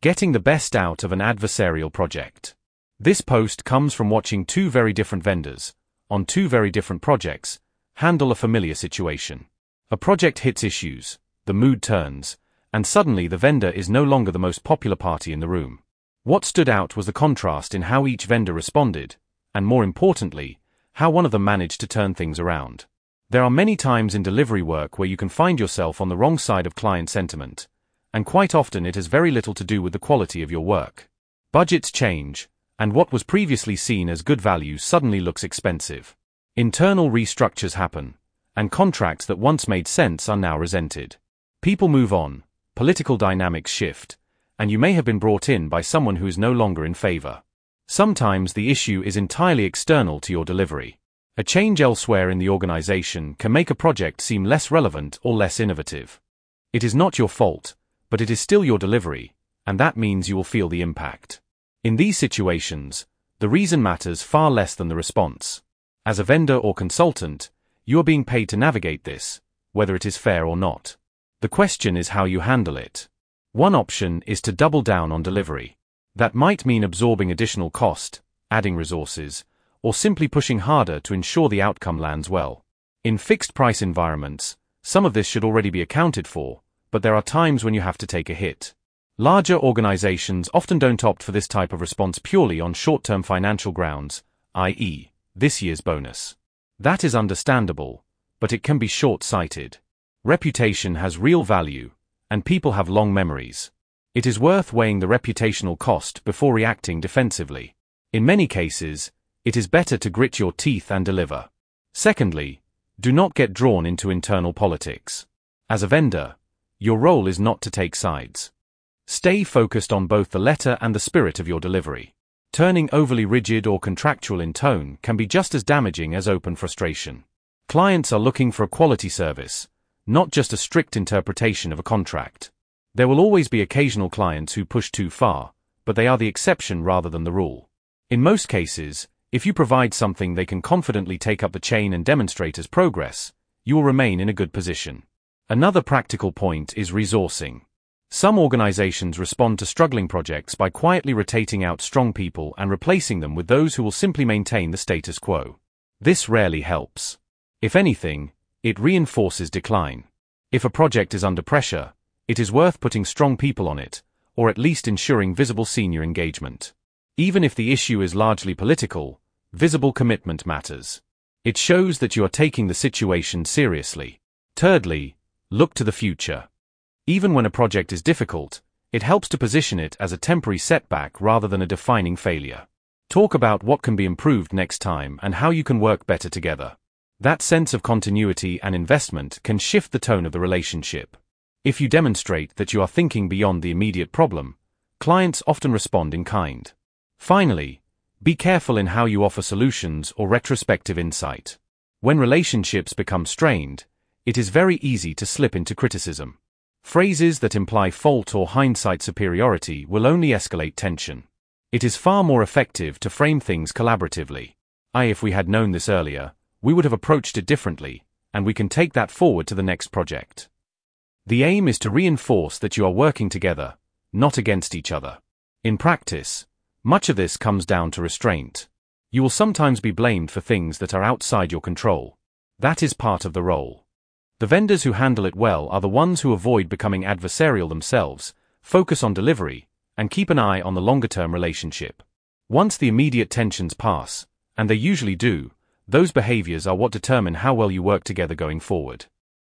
Getting the best out of an adversarial project. This post comes from watching two very different vendors, on two very different projects, handle a familiar situation. A project hits issues, the mood turns, and suddenly the vendor is no longer the most popular party in the room. What stood out was the contrast in how each vendor responded, and more importantly, how one of them managed to turn things around. There are many times in delivery work where you can find yourself on the wrong side of client sentiment, and quite often it has very little to do with the quality of your work. Budgets change, and what was previously seen as good value suddenly looks expensive. Internal restructures happen, and contracts that once made sense are now resented. People move on, political dynamics shift, and you may have been brought in by someone who is no longer in favor. Sometimes the issue is entirely external to your delivery. A change elsewhere in the organization can make a project seem less relevant or less innovative. It is not your fault, but it is still your delivery, and that means you will feel the impact. In these situations, the reason matters far less than the response. As a vendor or consultant, you are being paid to navigate this, whether it is fair or not. The question is how you handle it. One option is to double down on delivery. That might mean absorbing additional cost, adding resources, or simply pushing harder to ensure the outcome lands well. In fixed-price environments, some of this should already be accounted for, but there are times when you have to take a hit. Larger organizations often don't opt for this type of response purely on short-term financial grounds, i.e., this year's bonus. That is understandable, but it can be short-sighted. Reputation has real value, and people have long memories. It is worth weighing the reputational cost before reacting defensively. In many cases, it is better to grit your teeth and deliver. Secondly, do not get drawn into internal politics. As a vendor, your role is not to take sides. Stay focused on both the letter and the spirit of your delivery. Turning overly rigid or contractual in tone can be just as damaging as open frustration. Clients are looking for a quality service, not just a strict interpretation of a contract. There will always be occasional clients who push too far, but they are the exception rather than the rule. In most cases, if you provide something they can confidently take up the chain and demonstrate as progress, you will remain in a good position. Another practical point is resourcing. Some organizations respond to struggling projects by quietly rotating out strong people and replacing them with those who will simply maintain the status quo. This rarely helps. If anything, it reinforces decline. If a project is under pressure, it is worth putting strong people on it, or at least ensuring visible senior engagement. Even if the issue is largely political, visible commitment matters. It shows that you are taking the situation seriously. Thirdly, look to the future. Even when a project is difficult, it helps to position it as a temporary setback rather than a defining failure. Talk about what can be improved next time and how you can work better together. That sense of continuity and investment can shift the tone of the relationship. If you demonstrate that you are thinking beyond the immediate problem, clients often respond in kind. Finally, be careful in how you offer solutions or retrospective insight. When relationships become strained, it is very easy to slip into criticism. Phrases that imply fault or hindsight superiority will only escalate tension. It is far more effective to frame things collaboratively. If we had known this earlier, we would have approached it differently, and we can take that forward to the next project. The aim is to reinforce that you are working together, not against each other. In practice, much of this comes down to restraint. You will sometimes be blamed for things that are outside your control. That is part of the role. The vendors who handle it well are the ones who avoid becoming adversarial themselves, focus on delivery, and keep an eye on the longer-term relationship. Once the immediate tensions pass, and they usually do, those behaviors are what determine how well you work together going forward.